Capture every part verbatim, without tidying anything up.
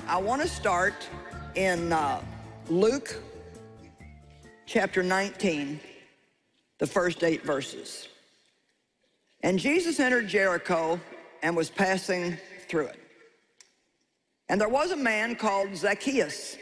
I want to start in uh, Luke chapter nineteen, the first eight verses. And Jesus entered Jericho and was passing through it. And there was a man called Zacchaeus,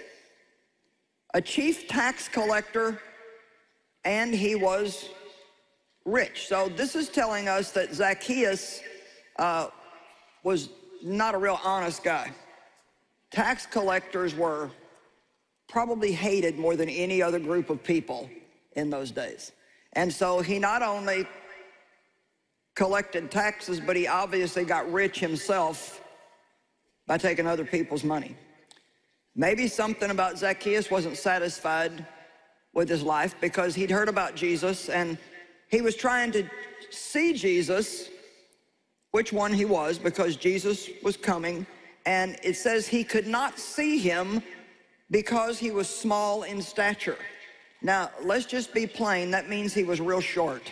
a chief tax collector, and he was rich. So this is telling us that Zacchaeus uh, was not a real honest guy. Tax collectors were probably hated more than any other group of people in those days. And so he not only collected taxes, but he obviously got rich himself by taking other people's money. Maybe something about Zacchaeus wasn't satisfied with his life because he'd heard about Jesus and he was trying to see Jesus, which one he was, because Jesus was coming. And it says he could not see him because he was small in stature. Now, let's just be plain. That means he was real short.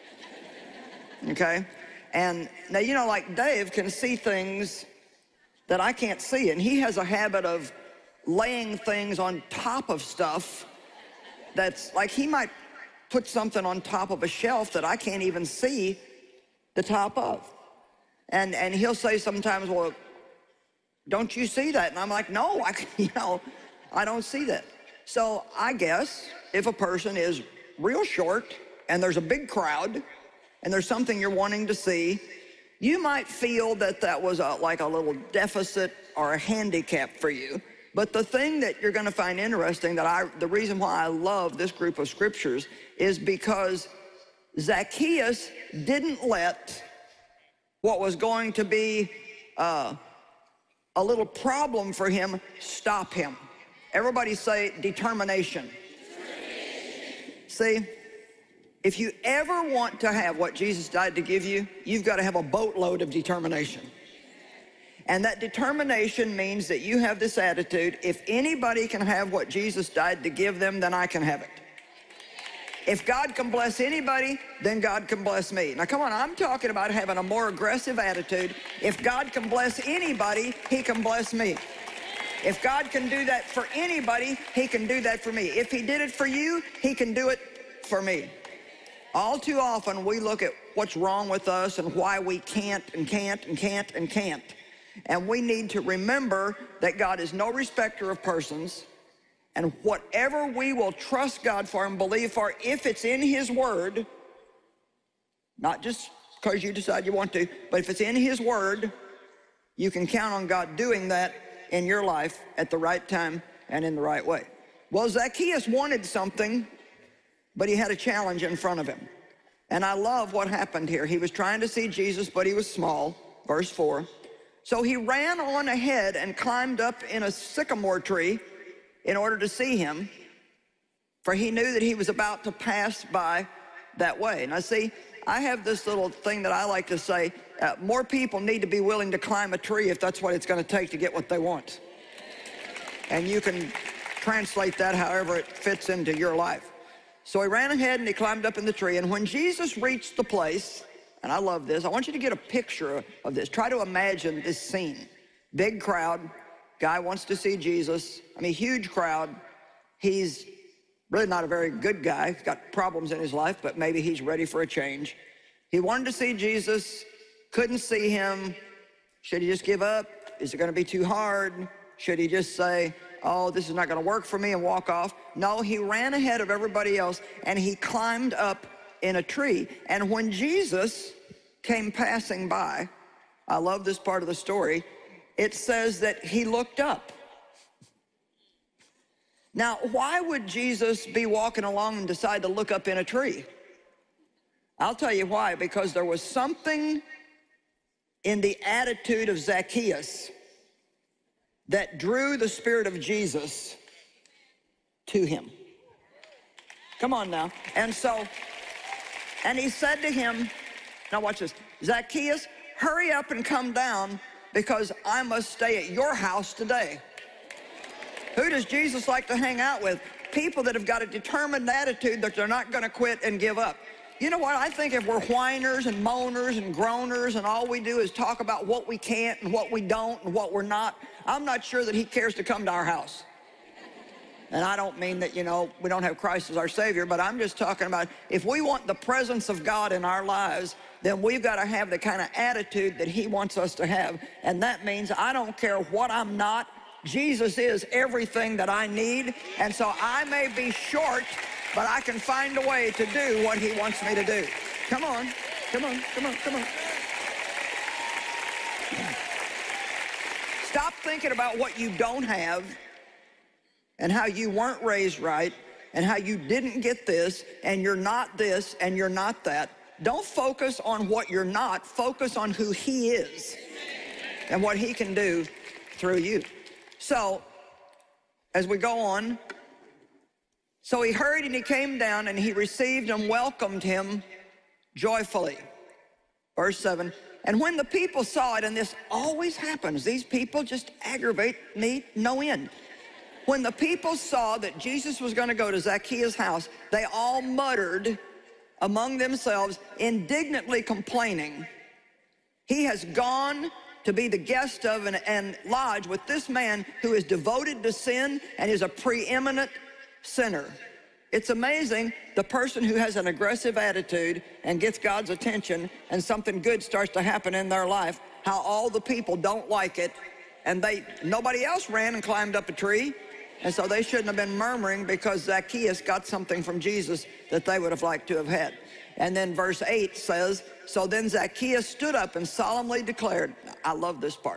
Okay? And now, you know, like Dave can see things that I can't see, and he has a habit of laying things on top of stuff that's like he might put something on top of a shelf that I can't even see the top of. And, and he'll say sometimes, well, don't you see that? And I'm like, no, I, you know, I don't see that. So I guess if a person is real short and there's a big crowd and there's something you're wanting to see, you might feel that that was a, like a little deficit or a handicap for you. But the thing that you're going to find interesting, that I, the reason why I love this group of scriptures is because Zacchaeus didn't let what was going to be uh, a little problem for him stop him. Everybody say determination. Determination. See, if you ever want to have what Jesus died to give you, you've got to have a boatload of determination. And that determination means that you have this attitude: if anybody can have what Jesus died to give them, then I can have it. If God can bless anybody, then God can bless me. Now come on, I'm talking about having a more aggressive attitude. If God can bless anybody, he can bless me. If God can do that for anybody, he can do that for me. If he did it for you, he can do it for me. All too often we look at what's wrong with us and why we can't and can't and can't and can't. And we need to remember that God is no respecter of persons, and whatever we will trust God for and believe for, if it's in his word, not just because you decide you want to, but if it's in his word, you can count on God doing that in your life at the right time and in the right way. Well, Zacchaeus wanted something, but he had a challenge in front of him. And I love what happened here. He was trying to see Jesus, but he was small, verse four. So he ran on ahead and climbed up in a sycamore tree in order to see him, for he knew that he was about to pass by that way. Now see, I have this little thing that I like to say, uh, more people need to be willing to climb a tree if that's what it's going to take to get what they want. And you can translate that however it fits into your life. So he ran ahead and he climbed up in the tree, and when Jesus reached the place, and I love this, I want you to get a picture of this. Try to imagine this scene. Big crowd, guy wants to see Jesus. I mean, huge crowd. He's really not a very good guy. He's got problems in his life, but maybe he's ready for a change. He wanted to see Jesus, couldn't see him. Should he just give up? Is it going to be too hard? Should he just say, oh, this is not going to work for me, and walk off? No, he ran ahead of everybody else, and he climbed up in a tree. And when Jesus came passing by, I love this part of the story, it says that he looked up. Now, why would Jesus be walking along and decide to look up in a tree? I'll tell you why. Because there was something in the attitude of Zacchaeus that drew the Spirit of Jesus to him. Come on now. And so, and he said to him, now watch this, Zacchaeus, hurry up and come down, because I must stay at your house today. Who does Jesus like to hang out with? People that have got a determined attitude that they're not going to quit and give up. you know what? I think if we're whiners and moaners and groaners and all we do is talk about what we can't and what we don't and what we're not, I'm not sure that he cares to come to our house. And I don't mean that, you know, we don't have Christ as our Savior, but I'm just talking about if we want the presence of God in our lives, then we've got to have the kind of attitude that he wants us to have. And that means I don't care what I'm not. Jesus is everything that I need. And so I may be short, but I can find a way to do what he wants me to do. Come on, come on, come on, come on. Stop thinking about what you don't have and how you weren't raised right and how you didn't get this and you're not this and you're not that. Don't focus on what you're not. Focus on who he is and what he can do through you. So, as we go on, so he hurried and he came down and he received and welcomed him joyfully. Verse seven, and when the people saw it, and this always happens, these people just aggravate me no end. When the people saw that Jesus was going to go to Zacchaeus' house, they all muttered among themselves, indignantly complaining, he has gone to be the guest of and, and lodge with this man who is devoted to sin and is a preeminent sinner. It's amazing the person who has an aggressive attitude and gets God's attention and something good starts to happen in their life, how all the people don't like it, and they nobody else ran and climbed up a tree. And so they shouldn't have been murmuring because Zacchaeus got something from Jesus that they would have liked to have had. And then verse eight says, so then Zacchaeus stood up and solemnly declared, I love this part,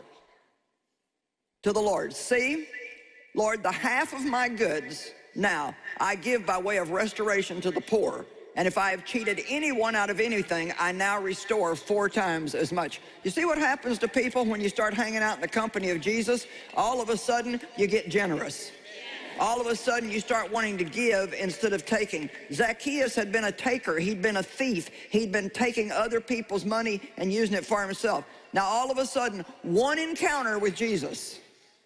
to the Lord, see, Lord, the half of my goods now I give by way of restoration to the poor. And if I have cheated anyone out of anything, I now restore four times as much. You see what happens to people when you start hanging out in the company of Jesus? All of a sudden, you get generous. All of a sudden, you start wanting to give instead of taking. Zacchaeus had been a taker. He'd been a thief. He'd been taking other people's money and using it for himself. Now, all of a sudden, one encounter with Jesus,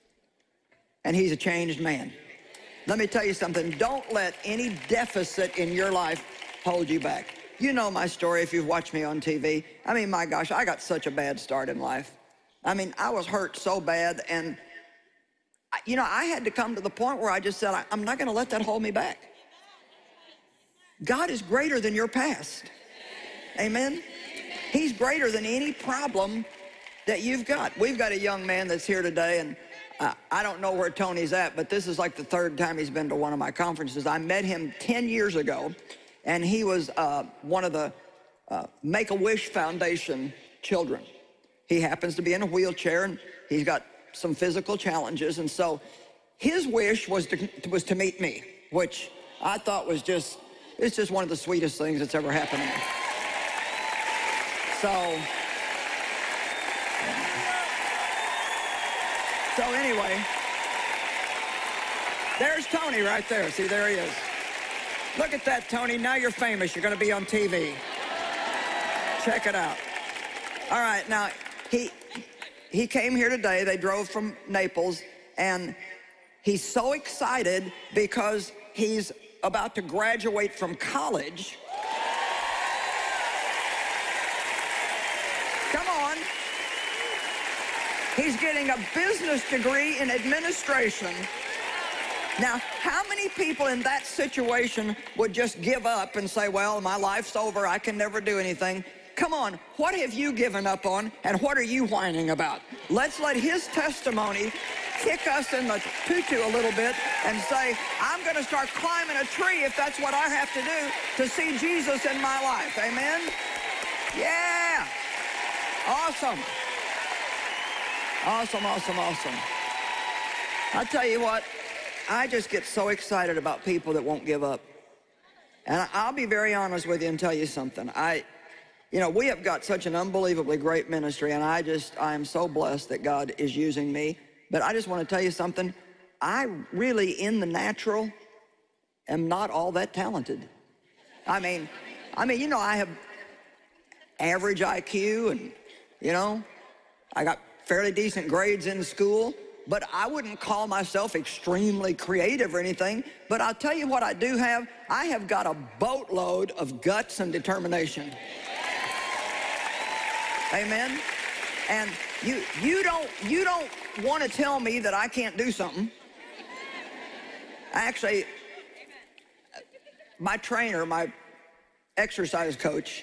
and he's a changed man. Let me tell you something. Don't let any deficit in your life hold you back. You know my story if you've watched me on T V. I mean, my gosh, I got such a bad start in life. I mean, I was hurt so bad, and you know, I had to come to the point where I just said, I'm not going to let that hold me back. God is greater than your past. Amen? He's greater than any problem that you've got. We've got a young man that's here today, and uh, I don't know where Tony's at, but this is like the third time he's been to one of my conferences. I met him ten years ago, and he was uh, one of the uh, Make-A-Wish Foundation children. He happens to be in a wheelchair, and he's got some physical challenges, and so his wish was to was to meet me, which I thought was just it's just one of the sweetest things that's ever happened to me. So so anyway, there's Tony right there. See, there he is. Look at that, Tony. Now you're famous. You're going to be on T V. Check it out. All right, now he He came here today. They drove from Naples, and he's so excited because he's about to graduate from college. Come on. He's getting a business degree in administration. Now, how many people in that situation would just give up and say, well, my life's over, I can never do anything? Come on, what have you given up on, and what are you whining about? Let's let his testimony kick us in the tutu a little bit and say, I'm going to start climbing a tree if that's what I have to do to see Jesus in my life. Amen? Yeah. Awesome. Awesome, awesome, awesome. I tell you what, I just get so excited about people that won't give up. And I'll be very honest with you and tell you something. I... You know, we have got such an unbelievably great ministry, and I just, I am so blessed that God is using me. But I just want to tell you something. I really, in the natural, am not all that talented. I mean, I mean, you know, I have average I Q, and, you know, I got fairly decent grades in school. but I wouldn't call myself extremely creative or anything. But I'll tell you what I do have. I have got a boatload of guts and determination. Amen. And you, you don't, you don't want to tell me that I can't do something. Actually, my trainer, my exercise coach,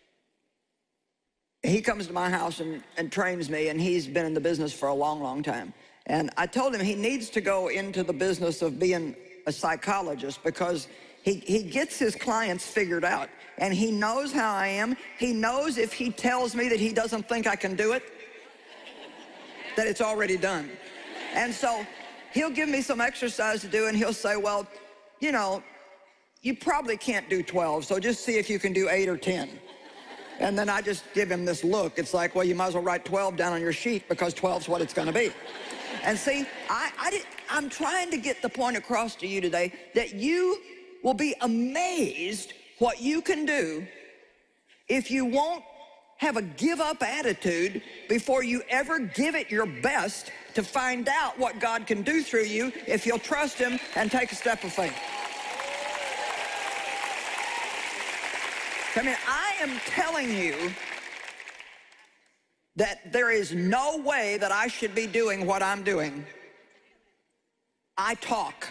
he comes to my house and, and trains me, and he's been in the business for a long, long time. And I told him he needs to go into the business of being a psychologist, because he, he gets his clients figured out, and he knows how I am. He knows if he tells me that he doesn't think I can do it, that it's already done. And so he'll give me some exercise to do, and he'll say, well, you know, you probably can't do twelve, so just see if you can do eight or ten. And then I just give him this look. It's like, well, you might as well write twelve down on your sheet, because twelve's what it's gonna be. And see, I, I did, I'm trying to get the point across to you today that you will be amazed what you can do if you won't have a give-up attitude before you ever give it your best to find out what God can do through you if you'll trust Him and take a step of faith. I mean, I am telling you that there is no way that I should be doing what I'm doing. I talk.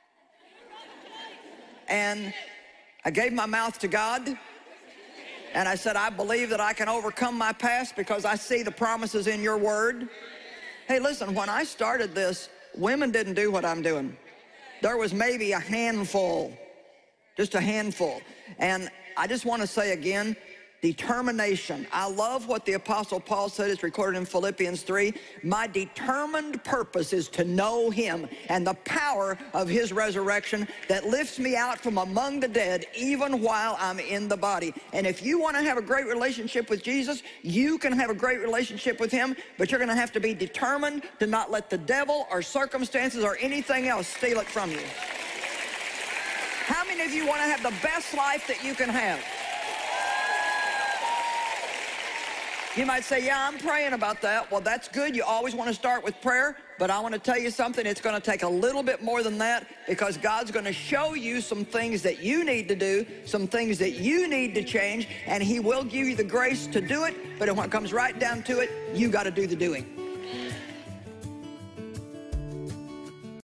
And I gave my mouth to God, and I said, I believe that I can overcome my past because I see the promises in your word. Hey, listen, when I started this, women didn't do what I'm doing. There was maybe a handful, just a handful. And I just want to say again, determination. I love what the Apostle Paul said. It's recorded in Philippians three. My determined purpose is to know Him and the power of His resurrection that lifts me out from among the dead even while I'm in the body. And if you want to have a great relationship with Jesus, you can have a great relationship with Him, but you're going to have to be determined to not let the devil or circumstances or anything else steal it from you. How many of you want to have the best life that you can have? You might say, yeah, I'm praying about that. Well, that's good. You always want to start with prayer. But I want to tell you something. It's going to take a little bit more than that, because God's going to show you some things that you need to do, some things that you need to change, and He will give you the grace to do it. But when it comes right down to it, you got to do the doing.